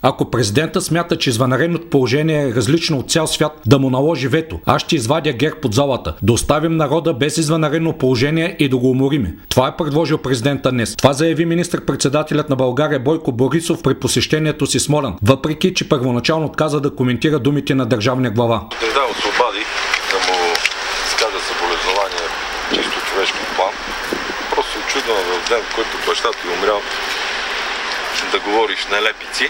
Ако президента смята, че извънредното положение е различно от цял свят, да му наложи вето. Аз ще извадя ГЕРБ от залата. Да оставим народа без извънредно положение и да го умориме. Това е предложил президента днес. Това заяви министър-председателят на България Бойко Борисов при посещението си в Смолян, въпреки че първоначално отказа да коментира думите на държавния глава. Държава се обади да му изкажа съболезнования чисто човешки план. Просто очудвам в ден, в който бащата е умрял, да говориш нелепици.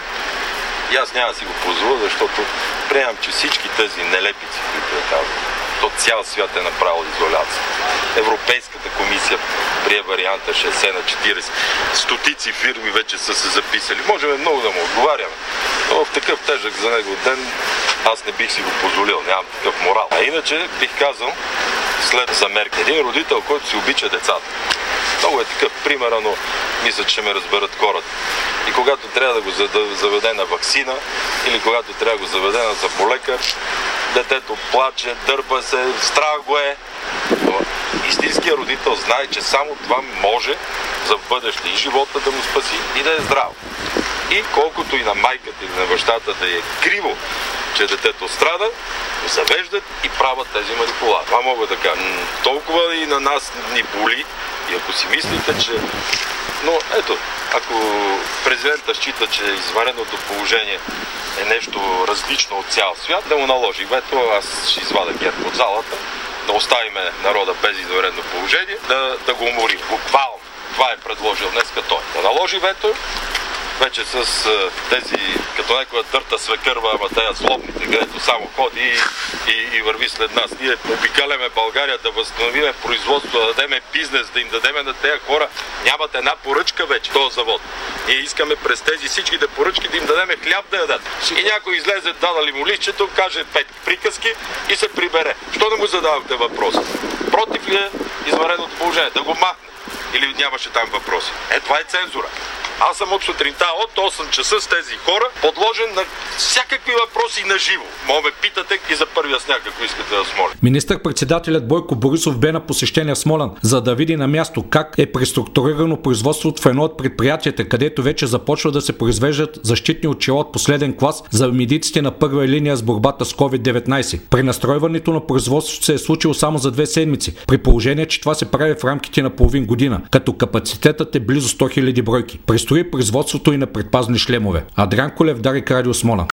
И аз няма да си го позволя, защото приемам, че всички тези нелепици, които е казал, то цял свят е направил изоляция. Европейската комисия прие варианта 60 на 40. Стотици фирми вече са се записали. Можем много да му отговаряме. Но в такъв тежък за него ден аз не бих си го позволил. Нямам такъв морал. А иначе бих казал след замерка. Един родител, който си обича децата. Много е такъв пример, но мисля, че ще ме разберат хората. И когато трябва да го заведе на ваксина или когато трябва да го заведе на заболекар, детето плаче, дърпа се, страх го е. Но истинският родител знае, че само това може за бъдеще и живота да му спаси и да е здраво. И колкото и на майката или на бащата да е криво, че детето страда, завеждат и правят тези манипулации. Това мога да кажа. Толкова и на нас ни боли. И ако си мислите, че... Но ето, ако президента счита, че извънредното положение е нещо различно от цял свят, да му наложи вето, аз ще извадя ГЕРБ от залата, да оставиме народа без извънредно положение, да го умори. Буквално. Това е предложил днеска той. Да наложи вето, вече с тези, като някоя дърта свекърва, ама тая злобните, където само ходи и върви след нас. Ние обикаляме България да възстановиме производство, да дадеме бизнес, да им дадеме на тези хора. Нямат една поръчка вече, този завод. Ние искаме през тези всичките поръчки да им дадеме хляб да ядат. И някой излезе, дадали му листчето, каже 5 приказки и се прибере. Що не му задавахте въпроси? Против ли е извънредното положение? Да го махне. Или нямаше там въпроси? Това е цензура. Аз съм от сутринта от 8 часа с тези хора, подложен на всякакви въпроси на живо. Мога ме питате и за първия сняг, ако искате да смоля. Министър-председателят Бойко Борисов бе на посещение в Смолян, за да види на място как е преструктурирано производството в едно от предприятията, където вече започва да се произвеждат защитни очила от последен клас за медиците на първа линия с борбата с COVID-19. Пренастройването на производството се е случило само за 2 седмици, при положение, че това се прави в рамките на половин година, като капацитетът е близо 100 000 бройки. Предстои производството и на предпазни шлемове. Адриан Колев, Дарик Радио, Смолян.